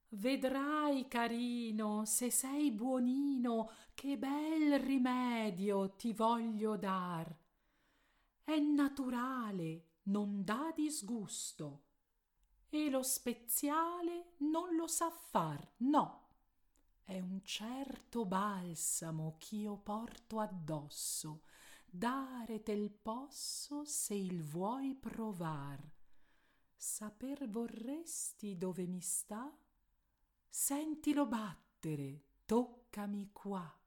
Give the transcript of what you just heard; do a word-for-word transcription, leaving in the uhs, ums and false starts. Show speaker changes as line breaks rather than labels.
Vedrai, carino, se sei buonino, che bel rimedio ti voglio dar. È naturale, non dà disgusto, e lo speziale non lo sa far, no. È un certo balsamo ch'io porto addosso, dare tel posso se il vuoi provar. Saper vorresti dove mi sta? Sentilo battere, toccami qua.